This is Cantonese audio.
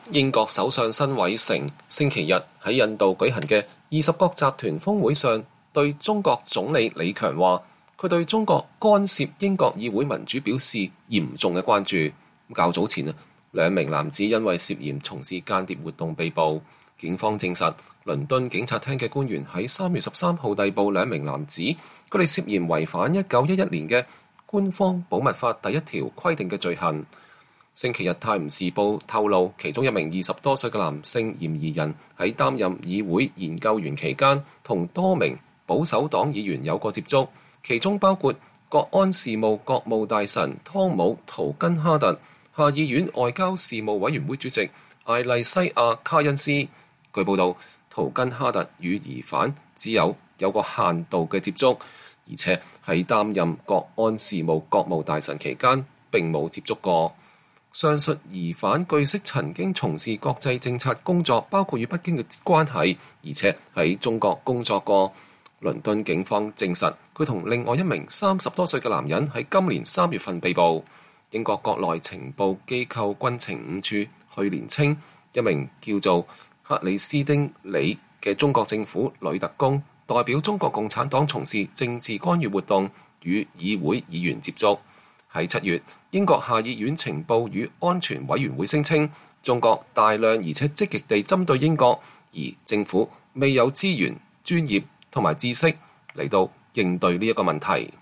英國首相辛偉誠星期日喺印度舉行嘅20國集團峰會上，對中國總理李強話，佢對中國干涉英國議會民主表示嚴重嘅關注。較早前兩名男子因為涉嫌從事間諜活動被捕，警方證實倫敦警察廳嘅官員喺3月13號逮捕兩名男子，佢哋涉嫌違反1911年嘅官方保密法第1條規定嘅罪行。星期日《泰晤士報》透露，其中一名20多歲嘅男性嫌疑人喺擔任議會研究員期間，同多名保守黨議員有過接觸，其中包括國安事務國務大臣湯姆·圖根哈特、下議院外交事務委員會主席艾麗西亞·卡恩斯。據報道，圖根哈特與疑犯只有個限度嘅接觸，而且喺擔任國安事務國務大臣期間並冇接觸過。上述疑犯據悉曾經從事國際政策工作，包括與北京嘅關係，而且喺中國工作過。倫敦警方證實佢同另外一名30多歲嘅男人喺今年3月份被捕。英國國內情報機構軍情5處去年稱，一名叫做克里斯丁里嘅中國政府女特工代表中國共產黨從事政治干預活動，與議會議員接觸。喺7月，英國下議院情報與安全委員會聲稱，中國大量而且積極地針對英國，而政府未有資源、專業同埋知識嚟到應對呢一個問題。